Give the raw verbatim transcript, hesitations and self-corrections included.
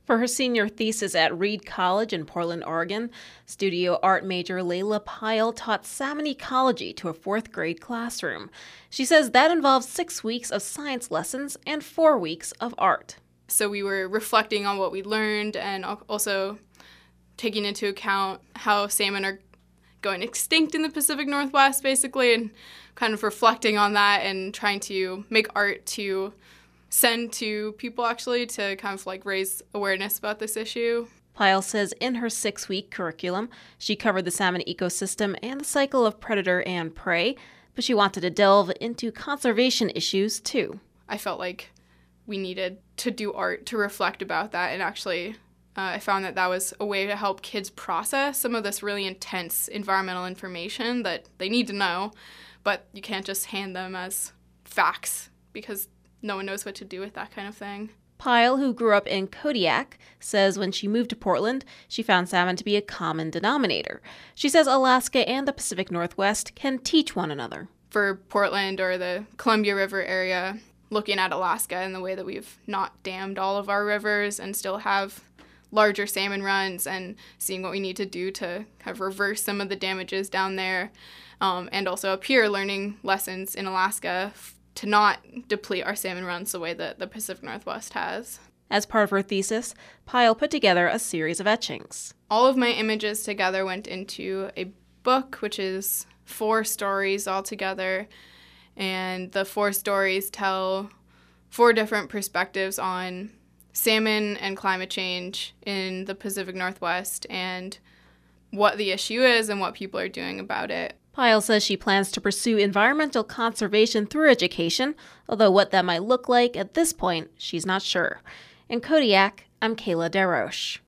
For her senior thesis at Reed College in Portland, Oregon, studio art major Layla Pyle taught salmon ecology to a fourth grade classroom. She says that involves six weeks of science lessons and four weeks of art. So we were reflecting on what we learned and also taking into account how salmon are going extinct in the Pacific Northwest, basically, and kind of reflecting on that and trying to make art to send to people, actually, to kind of like raise awareness about this issue. Pyle says in her six-week curriculum, she covered the salmon ecosystem and the cycle of predator and prey, but she wanted to delve into conservation issues, too. I felt like we needed to do art to reflect about that, and actually uh, I found that that was a way to help kids process some of this really intense environmental information that they need to know, but you can't just hand them as facts because no one knows what to do with that kind of thing. Pyle, who grew up in Kodiak, says when she moved to Portland, she found salmon to be a common denominator. She says Alaska and the Pacific Northwest can teach one another. For Portland or the Columbia River area, looking at Alaska and the way that we've not dammed all of our rivers and still have larger salmon runs, and seeing what we need to do to kind of reverse some of the damages down there. Um, and also up here, learning lessons in Alaska to not deplete our salmon runs the way that the Pacific Northwest has. As part of her thesis, Pyle put together a series of etchings. All of my images together went into a book, which is four stories altogether, and the four stories tell four different perspectives on salmon and climate change in the Pacific Northwest and what the issue is and what people are doing about it. Pyle says she plans to pursue environmental conservation through education, although what that might look like at this point, she's not sure. In Kodiak, I'm Kayla Desroches.